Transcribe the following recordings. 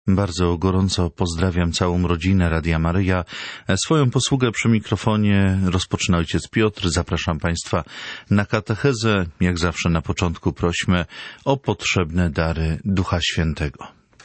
Bardzo gorąco pozdrawiam całą rodzinę Radia Maryja. Swoją posługę przy mikrofonie rozpoczyna ojciec Piotr. Zapraszam Państwa na katechezę. Jak zawsze na początku prośmy o potrzebne dary Ducha Świętego.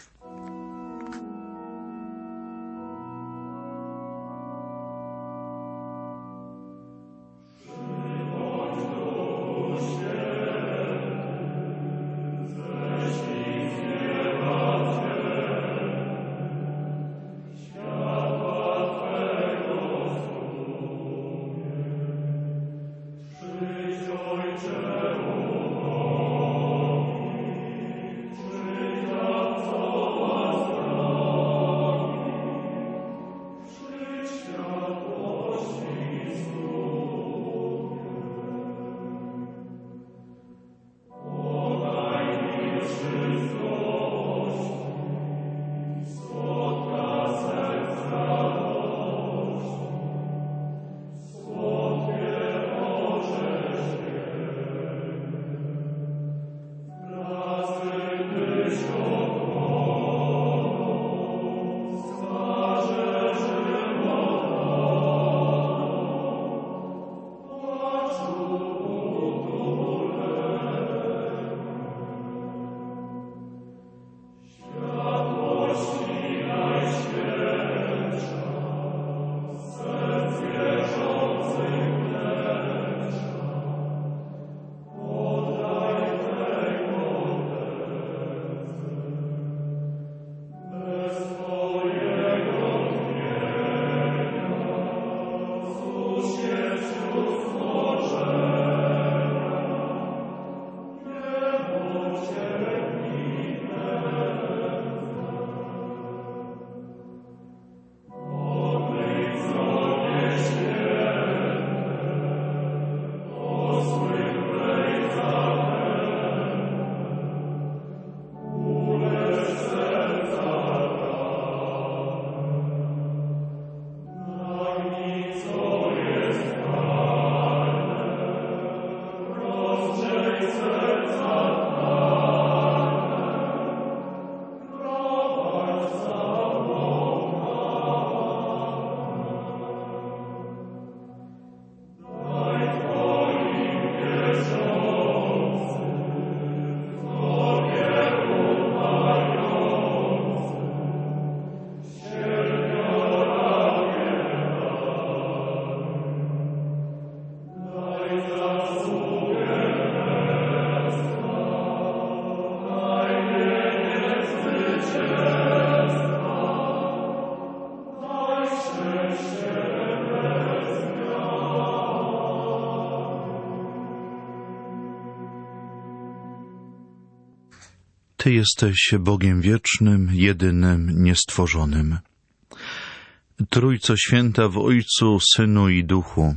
Ty jesteś Bogiem wiecznym, jedynym, niestworzonym. Trójco Święta w Ojcu, Synu i Duchu.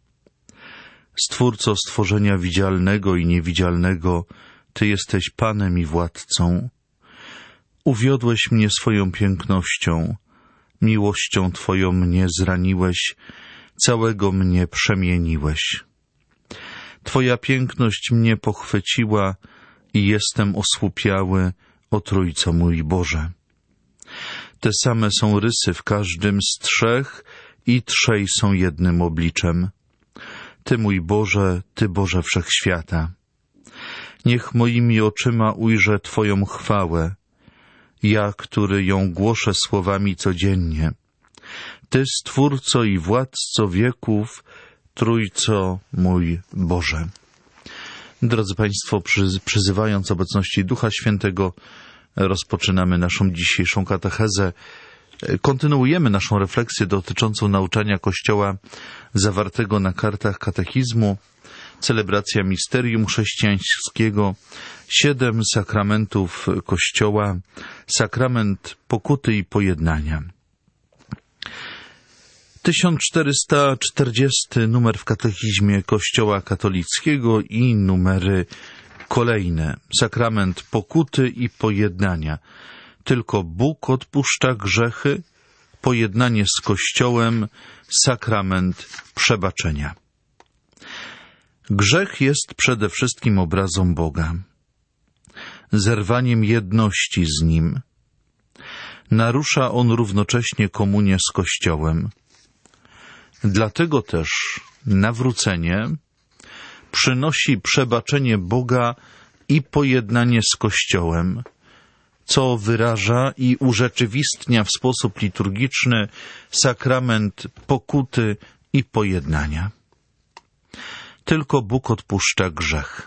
Stwórco stworzenia widzialnego i niewidzialnego, Ty jesteś Panem i Władcą. Uwiodłeś mnie swoją pięknością, miłością Twoją mnie zraniłeś, całego mnie przemieniłeś. Twoja piękność mnie pochwyciła i jestem osłupiały, o Trójco mój Boże. Te same są rysy w każdym z trzech i trzej są jednym obliczem. Ty mój Boże, Ty Boże Wszechświata. Niech moimi oczyma ujrzę Twoją chwałę, ja, który ją głoszę słowami codziennie. Ty, Stwórco i Władco wieków, Trójco mój Boże. Drodzy Państwo, przyzywając obecności Ducha Świętego, rozpoczynamy naszą dzisiejszą katechezę. Kontynuujemy naszą refleksję dotyczącą nauczania Kościoła zawartego na kartach katechizmu, celebracja misterium chrześcijańskiego, 7 sakramentów Kościoła, sakrament pokuty i pojednania. 1440 numer w katechizmie Kościoła katolickiego i numery kolejne. Sakrament pokuty i pojednania. Tylko Bóg odpuszcza grzechy, pojednanie z Kościołem, sakrament przebaczenia. Grzech jest przede wszystkim obrazą Boga, zerwaniem jedności z Nim. narusza on równocześnie komunię z Kościołem. Dlatego też nawrócenie przynosi przebaczenie Boga i pojednanie z Kościołem, co wyraża i urzeczywistnia w sposób liturgiczny sakrament pokuty i pojednania. Tylko Bóg odpuszcza grzech.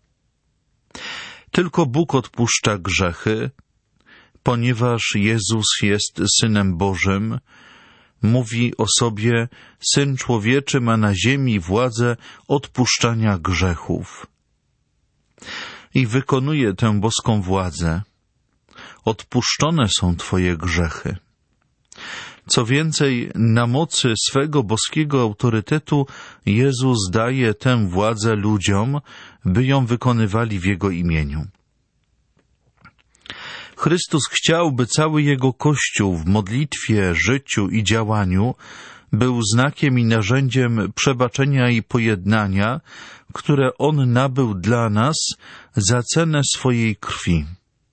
Tylko Bóg odpuszcza grzechy, ponieważ Jezus jest Synem Bożym, mówi o sobie: Syn Człowieczy ma na ziemi władzę odpuszczania grzechów. I wykonuje tę boską władzę. Odpuszczone są Twoje grzechy. Co więcej, na mocy swego boskiego autorytetu Jezus daje tę władzę ludziom, by ją wykonywali w Jego imieniu. Chrystus chciał, by cały Jego Kościół w modlitwie, życiu i działaniu był znakiem i narzędziem przebaczenia i pojednania, które On nabył dla nas za cenę swojej krwi.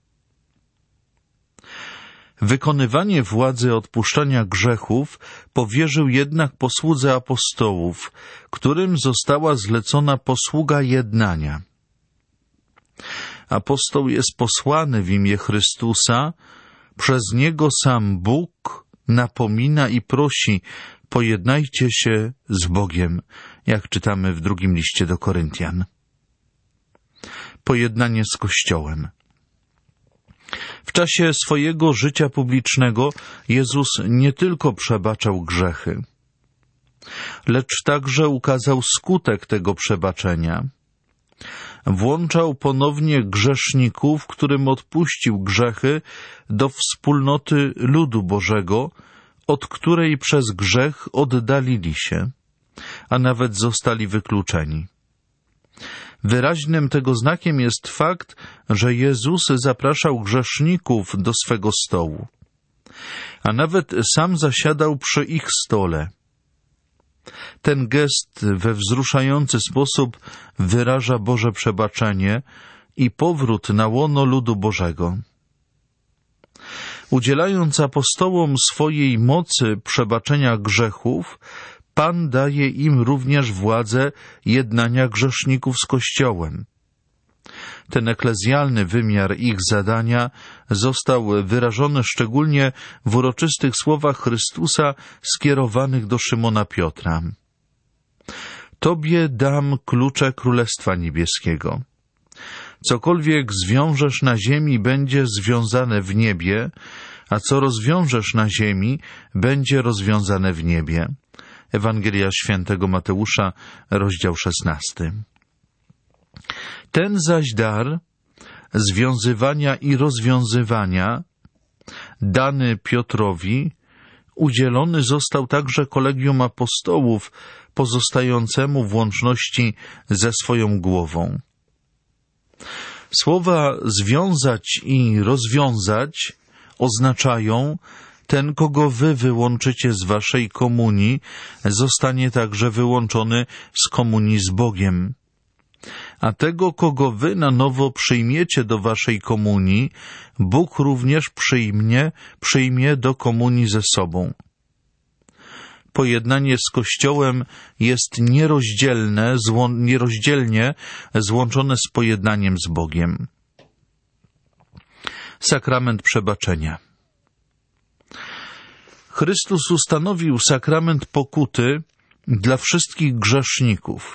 Wykonywanie władzy odpuszczania grzechów powierzył jednak posłudze apostołów, którym została zlecona posługa jednania. Apostoł jest posłany w imię Chrystusa, przez Niego sam Bóg napomina i prosi: pojednajcie się z Bogiem, jak czytamy w 2 liście do Koryntian. Pojednanie z Kościołem. W czasie swojego życia publicznego Jezus nie tylko przebaczał grzechy, lecz także ukazał skutek tego przebaczenia. Włączał ponownie grzeszników, którym odpuścił grzechy, do wspólnoty ludu Bożego, od której przez grzech oddalili się, a nawet zostali wykluczeni. Wyraźnym tego znakiem jest fakt, że Jezus zapraszał grzeszników do swego stołu, a nawet sam zasiadał przy ich stole. Ten gest we wzruszający sposób wyraża Boże przebaczenie i powrót na łono ludu Bożego. Udzielając apostołom swojej mocy przebaczenia grzechów, Pan daje im również władzę jednania grzeszników z Kościołem. Ten eklezjalny wymiar ich zadania został wyrażony szczególnie w uroczystych słowach Chrystusa skierowanych do Szymona Piotra. Tobie dam klucze Królestwa Niebieskiego. Cokolwiek zwiążesz na ziemi, będzie związane w niebie, a co rozwiążesz na ziemi, będzie rozwiązane w niebie. Ewangelia Świętego Mateusza, rozdział 16. Ten zaś dar związywania i rozwiązywania, dany Piotrowi, udzielony został także kolegium apostołów pozostającemu w łączności ze swoją głową. Słowa związać i rozwiązać oznaczają: ten, kogo wy wyłączycie z waszej komunii, zostanie także wyłączony z komunii z Bogiem. A tego, kogo wy na nowo przyjmiecie do waszej komunii, Bóg również przyjmie do komunii ze sobą. Pojednanie z Kościołem jest nierozdzielnie złączone z pojednaniem z Bogiem. Sakrament przebaczenia. Chrystus ustanowił sakrament pokuty dla wszystkich grzeszników,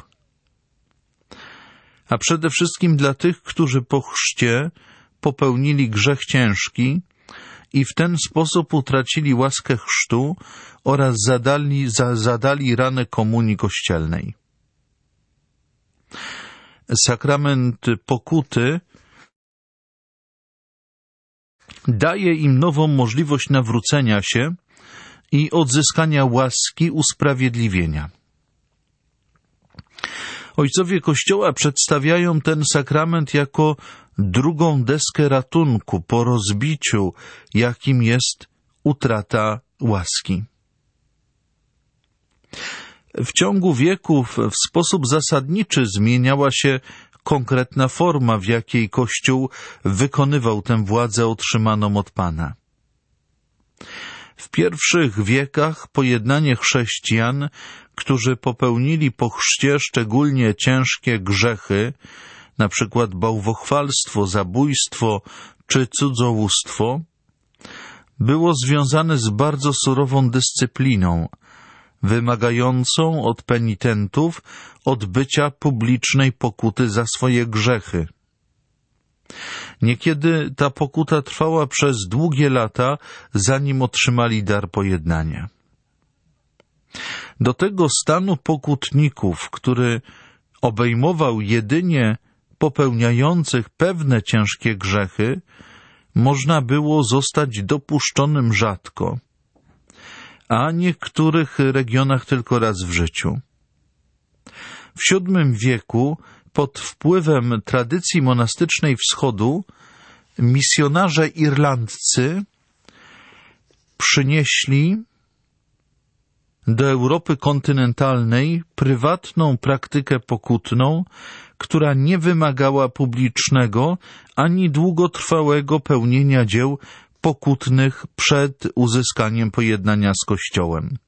a przede wszystkim dla tych, którzy po chrzcie popełnili grzech ciężki i w ten sposób utracili łaskę chrztu oraz zadali ranę komunii kościelnej. Sakrament pokuty daje im nową możliwość nawrócenia się i odzyskania łaski usprawiedliwienia. Ojcowie Kościoła przedstawiają ten sakrament jako drugą deskę ratunku po rozbiciu, jakim jest utrata łaski. W ciągu wieków w sposób zasadniczy zmieniała się konkretna forma, w jakiej Kościół wykonywał tę władzę otrzymaną od Pana. W pierwszych wiekach pojednanie chrześcijan, którzy popełnili po chrzcie szczególnie ciężkie grzechy, na przykład bałwochwalstwo, zabójstwo czy cudzołóstwo, było związane z bardzo surową dyscypliną, wymagającą od penitentów odbycia publicznej pokuty za swoje grzechy. Niekiedy ta pokuta trwała przez długie lata, zanim otrzymali dar pojednania. Do tego stanu pokutników, który obejmował jedynie popełniających pewne ciężkie grzechy, można było zostać dopuszczonym rzadko, a w niektórych regionach tylko raz w życiu. W VII wieku, pod wpływem tradycji monastycznej Wschodu, misjonarze irlandzcy przynieśli do Europy kontynentalnej prywatną praktykę pokutną, która nie wymagała publicznego ani długotrwałego pełnienia dzieł pokutnych przed uzyskaniem pojednania z Kościołem.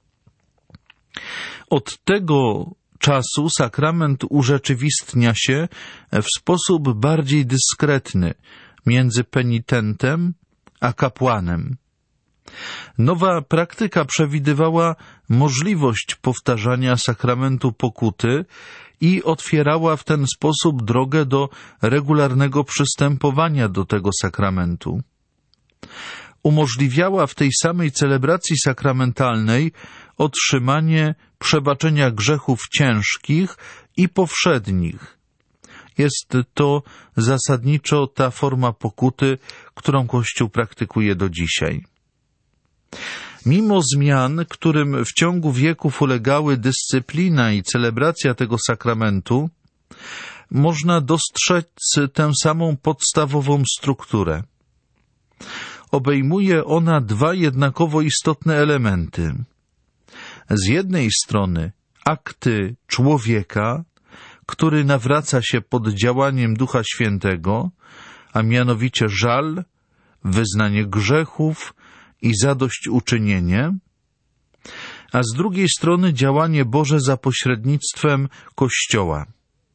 Od tego czasu sakrament urzeczywistnia się w sposób bardziej dyskretny między penitentem a kapłanem. Nowa praktyka przewidywała możliwość powtarzania sakramentu pokuty i otwierała w ten sposób drogę do regularnego przystępowania do tego sakramentu. Umożliwiała w tej samej celebracji sakramentalnej otrzymanie przebaczenia grzechów ciężkich i powszednich. Jest to zasadniczo ta forma pokuty, którą Kościół praktykuje do dzisiaj. Mimo zmian, którym w ciągu wieków ulegały dyscyplina i celebracja tego sakramentu, można dostrzec tę samą podstawową strukturę. Obejmuje ona dwa jednakowo istotne elementy. Z jednej strony akty człowieka, który nawraca się pod działaniem Ducha Świętego, a mianowicie żal, wyznanie grzechów i zadośćuczynienie, a z drugiej strony działanie Boże za pośrednictwem Kościoła.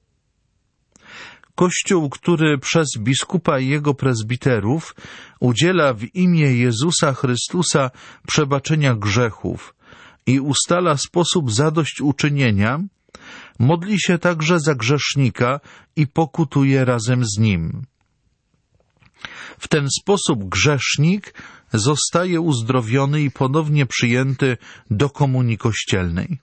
Kościół, który przez biskupa i jego prezbiterów udziela w imię Jezusa Chrystusa przebaczenia grzechów i ustala sposób zadośćuczynienia, modli się także za grzesznika i pokutuje razem z nim. W ten sposób grzesznik zostaje uzdrowiony i ponownie przyjęty do komunii kościelnej.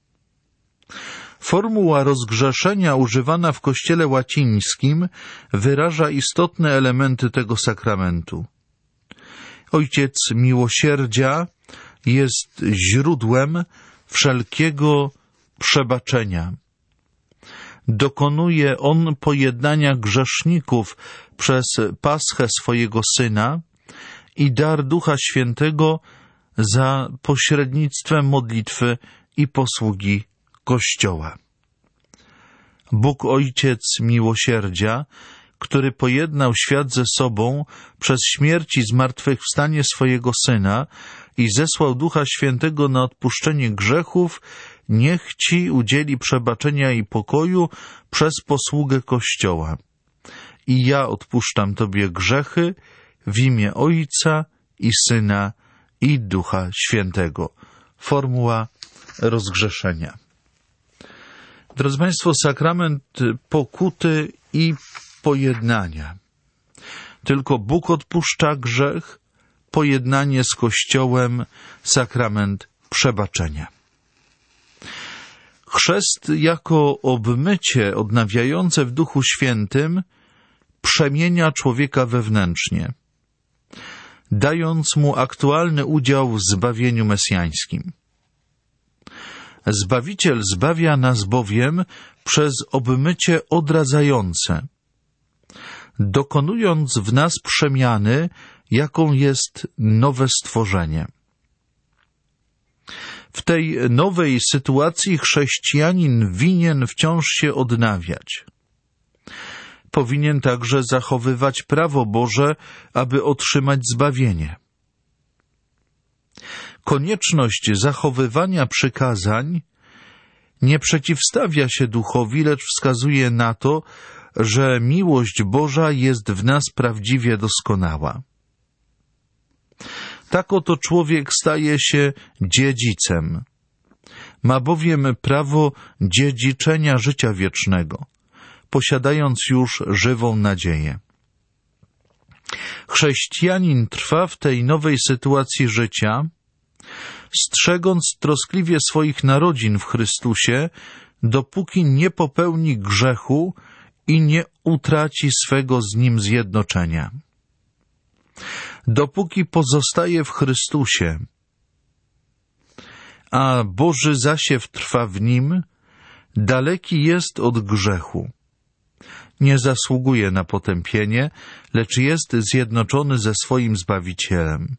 Formuła rozgrzeszenia używana w Kościele łacińskim wyraża istotne elementy tego sakramentu. Ojciec miłosierdzia jest źródłem wszelkiego przebaczenia. Dokonuje on pojednania grzeszników przez paschę swojego Syna i dar Ducha Świętego za pośrednictwem modlitwy i posługi Kościoła. Bóg Ojciec miłosierdzia, który pojednał świat ze sobą przez śmierć i zmartwychwstanie swojego Syna i zesłał Ducha Świętego na odpuszczenie grzechów, niech Ci udzieli przebaczenia i pokoju przez posługę Kościoła. I ja odpuszczam Tobie grzechy w imię Ojca i Syna i Ducha Świętego. Formuła rozgrzeszenia. Drodzy Państwo, sakrament pokuty i pojednania. Tylko Bóg odpuszcza grzech, pojednanie z Kościołem, sakrament przebaczenia. Chrzest jako obmycie odnawiające w Duchu Świętym przemienia człowieka wewnętrznie, dając mu aktualny udział w zbawieniu mesjańskim. Zbawiciel zbawia nas bowiem przez obmycie odradzające, dokonując w nas przemiany, jaką jest nowe stworzenie. W tej nowej sytuacji chrześcijanin winien wciąż się odnawiać. Powinien także zachowywać prawo Boże, aby otrzymać zbawienie. Konieczność zachowywania przykazań nie przeciwstawia się duchowi, lecz wskazuje na to, że miłość Boża jest w nas prawdziwie doskonała. Tak oto człowiek staje się dziedzicem. Ma bowiem prawo dziedziczenia życia wiecznego, posiadając już żywą nadzieję. Chrześcijanin trwa w tej nowej sytuacji życia, strzegąc troskliwie swoich narodzin w Chrystusie, dopóki nie popełni grzechu i nie utraci swego z Nim zjednoczenia. Dopóki pozostaje w Chrystusie, a Boży zasiew trwa w nim, daleki jest od grzechu. Nie zasługuje na potępienie, lecz jest zjednoczony ze swoim Zbawicielem.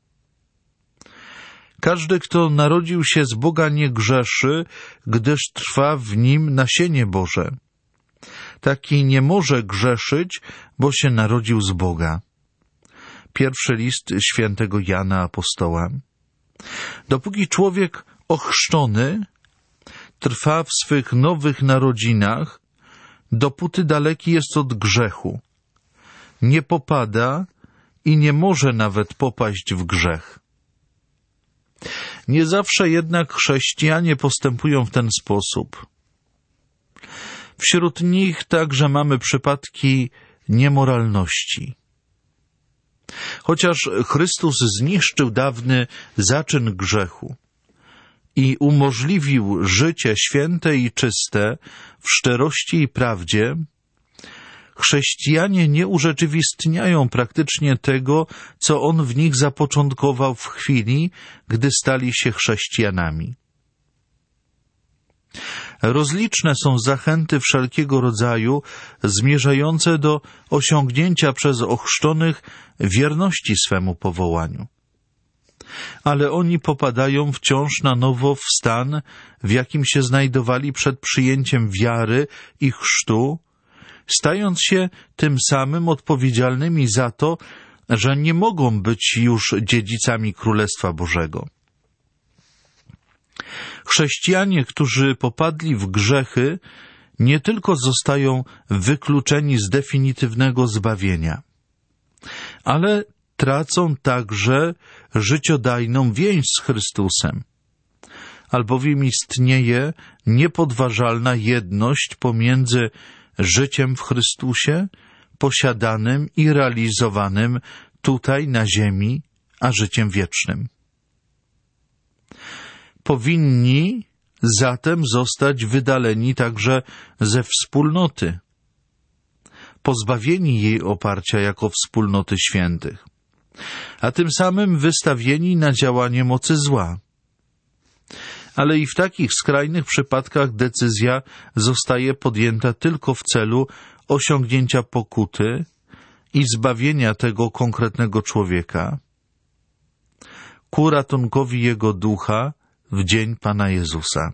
Każdy, kto narodził się z Boga, nie grzeszy, gdyż trwa w nim nasienie Boże. Taki nie może grzeszyć, bo się narodził z Boga. Pierwszy list świętego Jana Apostoła. Dopóki człowiek ochrzczony trwa w swych nowych narodzinach, dopóty daleki jest od grzechu. Nie popada i nie może nawet popaść w grzech. Nie zawsze jednak chrześcijanie postępują w ten sposób. Wśród nich także mamy przypadki niemoralności. Chociaż Chrystus zniszczył dawny zaczyn grzechu i umożliwił życie święte i czyste w szczerości i prawdzie, chrześcijanie nie urzeczywistniają praktycznie tego, co On w nich zapoczątkował w chwili, gdy stali się chrześcijanami. Rozliczne są zachęty wszelkiego rodzaju zmierzające do osiągnięcia przez ochrzczonych wierności swemu powołaniu. Ale oni popadają wciąż na nowo w stan, w jakim się znajdowali przed przyjęciem wiary i chrztu, stając się tym samym odpowiedzialnymi za to, że nie mogą być już dziedzicami Królestwa Bożego. Chrześcijanie, którzy popadli w grzechy, nie tylko zostają wykluczeni z definitywnego zbawienia, ale tracą także życiodajną więź z Chrystusem, albowiem istnieje niepodważalna jedność pomiędzy życiem w Chrystusie, posiadanym i realizowanym tutaj na ziemi, a życiem wiecznym. Powinni zatem zostać wydaleni także ze wspólnoty, pozbawieni jej oparcia jako wspólnoty świętych, a tym samym wystawieni na działanie mocy zła. Ale i w takich skrajnych przypadkach decyzja zostaje podjęta tylko w celu osiągnięcia pokuty i zbawienia tego konkretnego człowieka ku ratunkowi jego ducha w dzień Pana Jezusa.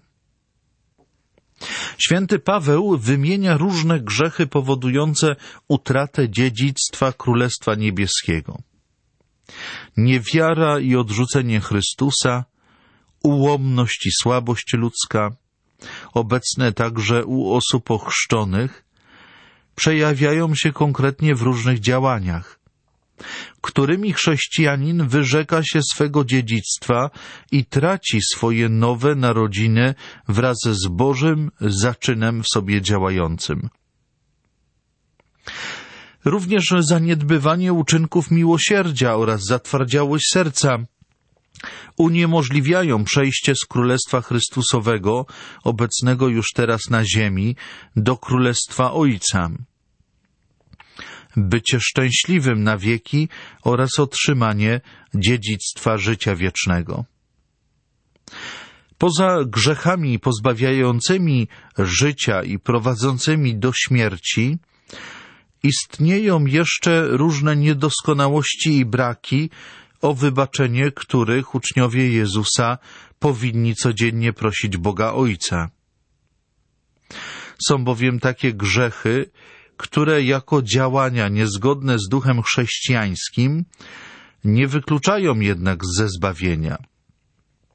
Święty Paweł wymienia różne grzechy powodujące utratę dziedzictwa Królestwa Niebieskiego. Niewiara i odrzucenie Chrystusa, ułomność i słabość ludzka, obecne także u osób ochrzczonych, przejawiają się konkretnie w różnych działaniach, którymi chrześcijanin wyrzeka się swego dziedzictwa i traci swoje nowe narodziny wraz z Bożym zaczynem w sobie działającym. Również zaniedbywanie uczynków miłosierdzia oraz zatwardziałość serca uniemożliwiają przejście z Królestwa Chrystusowego, obecnego już teraz na ziemi, do Królestwa Ojca. Bycie szczęśliwym na wieki oraz otrzymanie dziedzictwa życia wiecznego. Poza grzechami pozbawiającymi życia i prowadzącymi do śmierci, istnieją jeszcze różne niedoskonałości i braki, o wybaczenie których uczniowie Jezusa powinni codziennie prosić Boga Ojca. Są bowiem takie grzechy, które jako działania niezgodne z duchem chrześcijańskim nie wykluczają jednak ze zbawienia.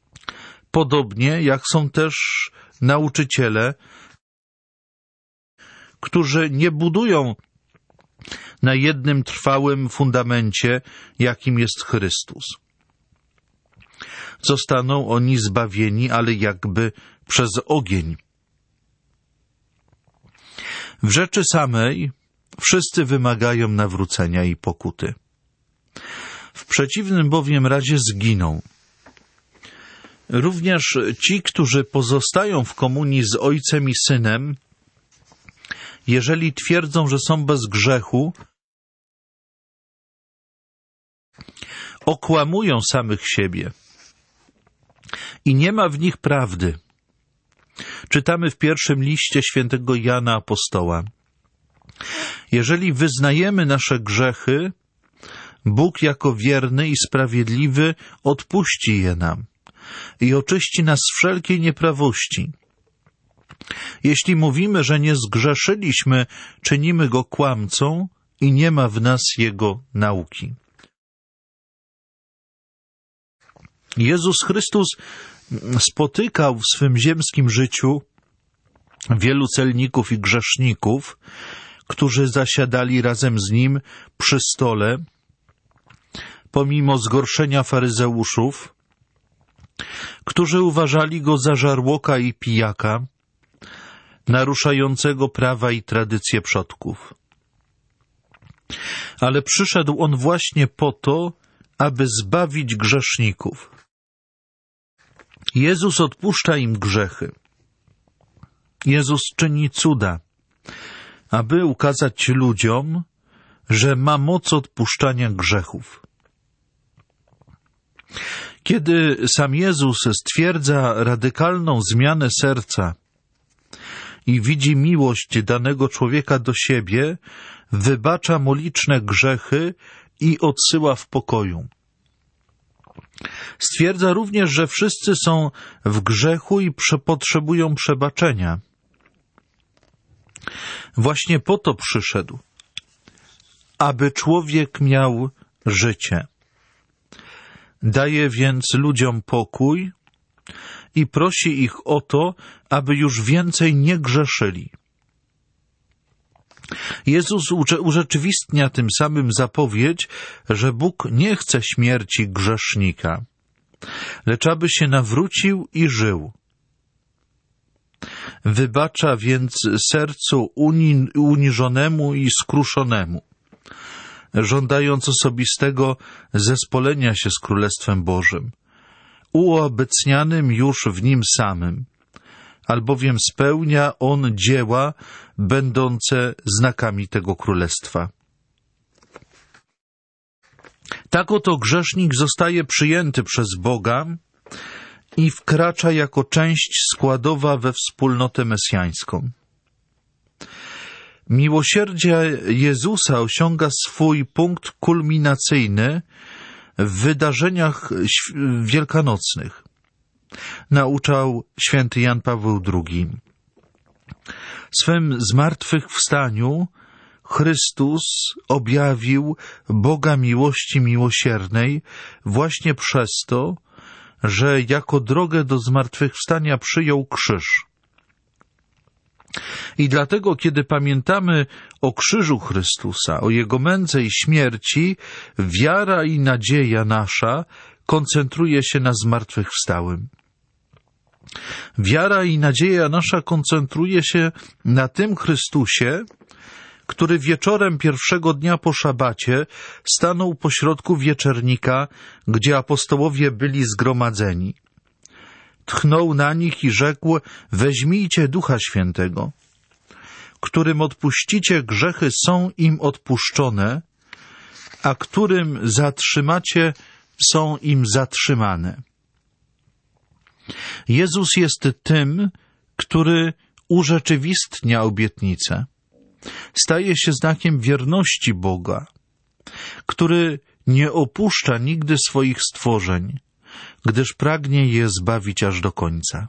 Podobnie jak są też nauczyciele, którzy nie budują na jednym trwałym fundamencie, jakim jest Chrystus. Zostaną oni zbawieni, ale jakby przez ogień. W rzeczy samej wszyscy wymagają nawrócenia i pokuty. W przeciwnym bowiem razie zginą. Również ci, którzy pozostają w komunii z Ojcem i Synem, jeżeli twierdzą, że są bez grzechu, okłamują samych siebie i nie ma w nich prawdy. Czytamy w pierwszym liście świętego Jana Apostoła. Jeżeli wyznajemy nasze grzechy, Bóg jako wierny i sprawiedliwy odpuści je nam i oczyści nas z wszelkiej nieprawości. Jeśli mówimy, że nie zgrzeszyliśmy, czynimy Go kłamcą i nie ma w nas Jego nauki. Jezus Chrystus spotykał w swym ziemskim życiu wielu celników i grzeszników, którzy zasiadali razem z Nim przy stole, pomimo zgorszenia faryzeuszów, którzy uważali Go za żarłoka i pijaka, naruszającego prawa i tradycje przodków. Ale przyszedł On właśnie po to, aby zbawić grzeszników. Jezus odpuszcza im grzechy. Jezus czyni cuda, aby ukazać ludziom, że ma moc odpuszczania grzechów. Kiedy sam Jezus stwierdza radykalną zmianę serca i widzi miłość danego człowieka do siebie, wybacza mu liczne grzechy i odsyła w pokoju. Stwierdza również, że wszyscy są w grzechu i potrzebują przebaczenia. Właśnie po to przyszedł, aby człowiek miał życie. Daje więc ludziom pokój i prosi ich o to, aby już więcej nie grzeszyli. Jezus urzeczywistnia tym samym zapowiedź, że Bóg nie chce śmierci grzesznika, lecz aby się nawrócił i żył. Wybacza więc sercu uniżonemu i skruszonemu, żądając osobistego zespolenia się z Królestwem Bożym, uobecnianym już w Nim samym, albowiem spełnia On dzieła będące znakami tego Królestwa. Tak oto grzesznik zostaje przyjęty przez Boga i wkracza jako część składowa we wspólnotę mesjańską. Miłosierdzie Jezusa osiąga swój punkt kulminacyjny w wydarzeniach wielkanocnych. Nauczał święty Jan Paweł II. Swym zmartwychwstaniu Chrystus objawił Boga miłości miłosiernej właśnie przez to, że jako drogę do zmartwychwstania przyjął krzyż. I dlatego, kiedy pamiętamy o krzyżu Chrystusa, o Jego męce i śmierci, wiara i nadzieja nasza koncentruje się na zmartwychwstałym. Wiara i nadzieja nasza koncentruje się na tym Chrystusie, który wieczorem pierwszego dnia po szabacie stanął pośrodku wieczernika, gdzie apostołowie byli zgromadzeni. Tchnął na nich i rzekł: weźmijcie Ducha Świętego. Którym odpuścicie grzechy, są im odpuszczone, a którym zatrzymacie, są im zatrzymane. Jezus jest tym, który urzeczywistnia obietnicę. Staje się znakiem wierności Boga, który nie opuszcza nigdy swoich stworzeń, gdyż pragnie je zbawić aż do końca.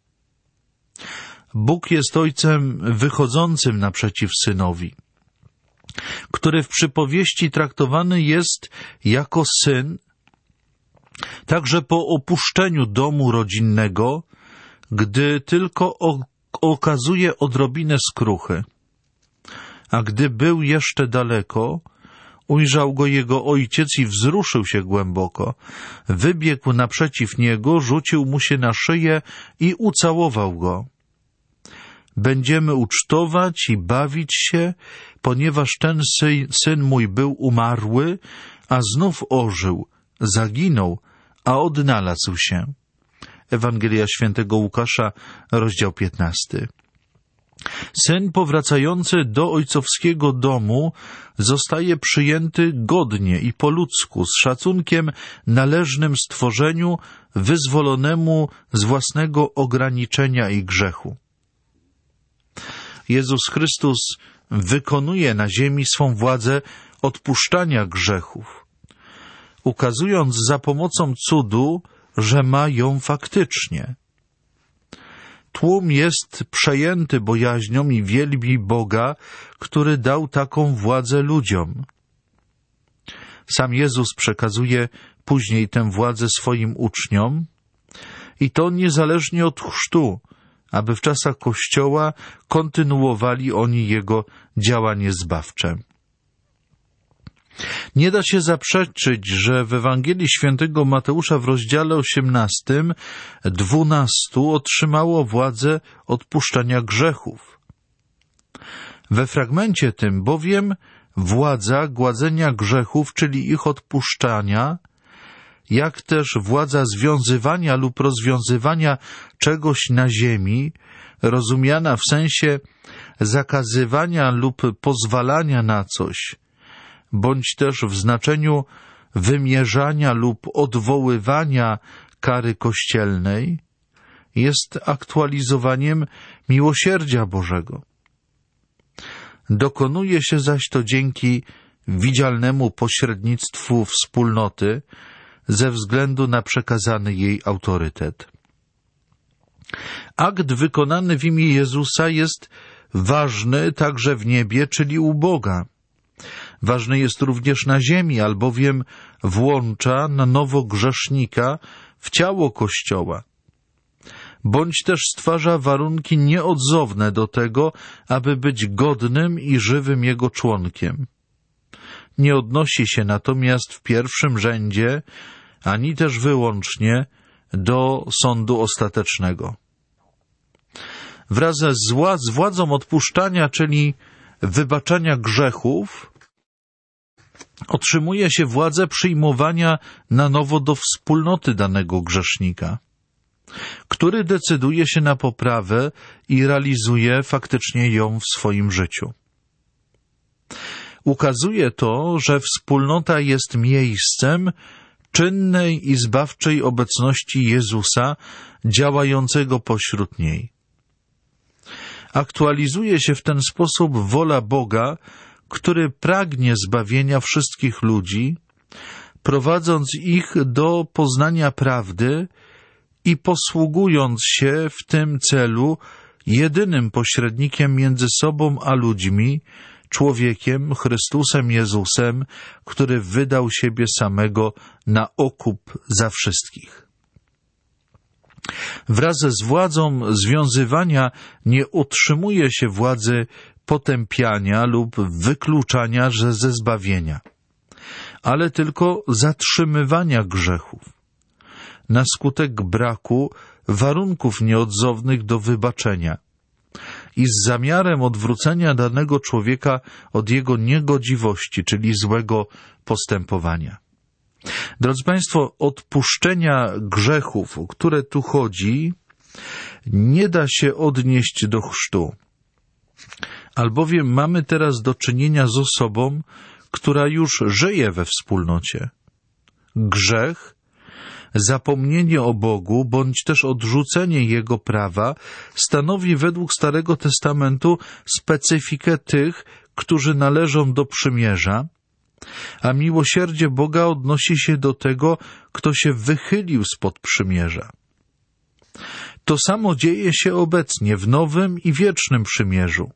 Bóg jest Ojcem wychodzącym naprzeciw Synowi, który w przypowieści traktowany jest jako Syn, Także po opuszczeniu domu rodzinnego, gdy tylko okazuje odrobinę skruchy, a gdy był jeszcze daleko, ujrzał go jego ojciec i wzruszył się głęboko. Wybiegł naprzeciw niego, rzucił mu się na szyję i ucałował go. Będziemy ucztować i bawić się, ponieważ ten syn mój był umarły, a znów ożył, zaginął, a odnalazł się. Ewangelia Świętego Łukasza, rozdział 15. Syn powracający do ojcowskiego domu zostaje przyjęty godnie i po ludzku, z szacunkiem należnym stworzeniu wyzwolonemu z własnego ograniczenia i grzechu. Jezus Chrystus wykonuje na ziemi swą władzę odpuszczania grzechów, ukazując za pomocą cudu, że ma ją faktycznie. Tłum jest przejęty bojaźnią i wielbi Boga, który dał taką władzę ludziom. Sam Jezus przekazuje później tę władzę swoim uczniom i to niezależnie od chrztu, aby w czasach Kościoła kontynuowali oni Jego działanie zbawcze. Nie da się zaprzeczyć, że w Ewangelii Świętego Mateusza w rozdziale 18 12 otrzymało władzę odpuszczania grzechów. We fragmencie tym bowiem władza gładzenia grzechów, czyli ich odpuszczania, jak też władza związywania lub rozwiązywania czegoś na ziemi, rozumiana w sensie zakazywania lub pozwalania na coś, bądź też w znaczeniu wymierzania lub odwoływania kary kościelnej, jest aktualizowaniem miłosierdzia Bożego. Dokonuje się zaś to dzięki widzialnemu pośrednictwu wspólnoty ze względu na przekazany jej autorytet. Akt wykonany w imię Jezusa jest ważny także w niebie, czyli u Boga. Ważny jest również na ziemi, albowiem włącza na nowo grzesznika w ciało Kościoła, bądź też stwarza warunki nieodzowne do tego, aby być godnym i żywym Jego członkiem. Nie odnosi się natomiast w pierwszym rzędzie, ani też wyłącznie do sądu ostatecznego. Wraz z władzą odpuszczania, czyli wybaczania grzechów, otrzymuje się władzę przyjmowania na nowo do wspólnoty danego grzesznika, który decyduje się na poprawę i realizuje faktycznie ją w swoim życiu. Ukazuje to, że wspólnota jest miejscem czynnej i zbawczej obecności Jezusa działającego pośród niej. Aktualizuje się w ten sposób wola Boga, który pragnie zbawienia wszystkich ludzi, prowadząc ich do poznania prawdy i posługując się w tym celu jedynym pośrednikiem między sobą a ludźmi, człowiekiem, Chrystusem Jezusem, który wydał siebie samego na okup za wszystkich. Wraz z władzą związywania nie utrzymuje się władzy potępiania lub wykluczania ze zbawienia, ale tylko zatrzymywania grzechów na skutek braku warunków nieodzownych do wybaczenia i z zamiarem odwrócenia danego człowieka od jego niegodziwości, czyli złego postępowania. Drodzy Państwo, odpuszczenia grzechów, o które tu chodzi, nie da się odnieść do chrztu, albowiem mamy teraz do czynienia z osobą, która już żyje we wspólnocie. Grzech, zapomnienie o Bogu, bądź też odrzucenie Jego prawa stanowi według Starego Testamentu specyfikę tych, którzy należą do przymierza, a miłosierdzie Boga odnosi się do tego, kto się wychylił spod przymierza. To samo dzieje się obecnie w nowym i wiecznym przymierzu.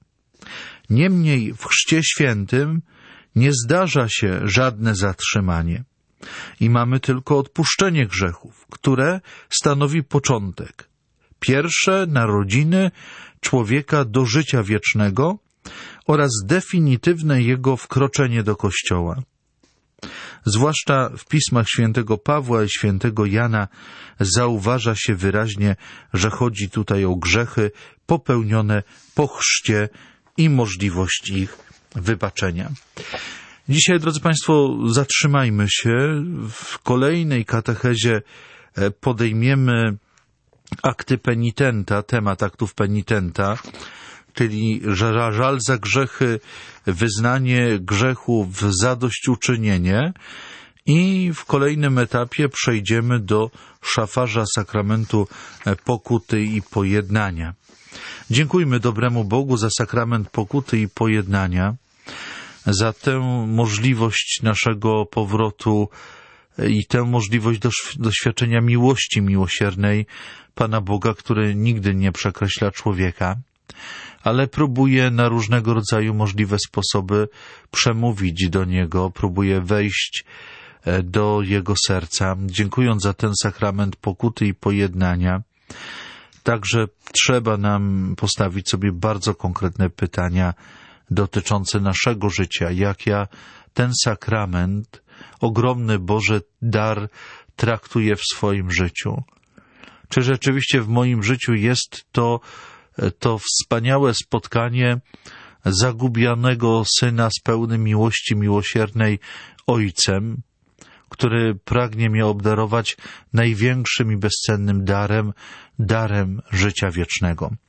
Niemniej w Chrzcie Świętym nie zdarza się żadne zatrzymanie. i mamy tylko odpuszczenie grzechów, które stanowi początek, pierwsze narodziny człowieka do życia wiecznego oraz definitywne jego wkroczenie do Kościoła. Zwłaszcza w pismach świętego Pawła i świętego Jana zauważa się wyraźnie, że chodzi tutaj o grzechy popełnione po chrzcie i możliwość ich wybaczenia. Dzisiaj, drodzy Państwo, zatrzymajmy się. W kolejnej katechezie podejmiemy akty penitenta, temat aktów penitenta, czyli żal za grzechy, wyznanie grzechów, zadośćuczynienie, i w kolejnym etapie przejdziemy do szafarza sakramentu pokuty i pojednania. Dziękujmy dobremu Bogu za sakrament pokuty i pojednania, za tę możliwość naszego powrotu i tę możliwość doświadczenia miłości miłosiernej Pana Boga, który nigdy nie przekreśla człowieka, ale próbuje na różnego rodzaju możliwe sposoby przemówić do Niego, próbuje wejść do Jego serca. Dziękując za ten sakrament pokuty i pojednania, także trzeba nam postawić sobie bardzo konkretne pytania dotyczące naszego życia. Jak ja ten sakrament, ogromny Boży dar, traktuję w swoim życiu? Czy rzeczywiście w moim życiu jest to wspaniałe spotkanie zagubionego syna z pełnym miłości miłosiernej Ojcem, który pragnie mnie obdarować największym i bezcennym darem życia wiecznego.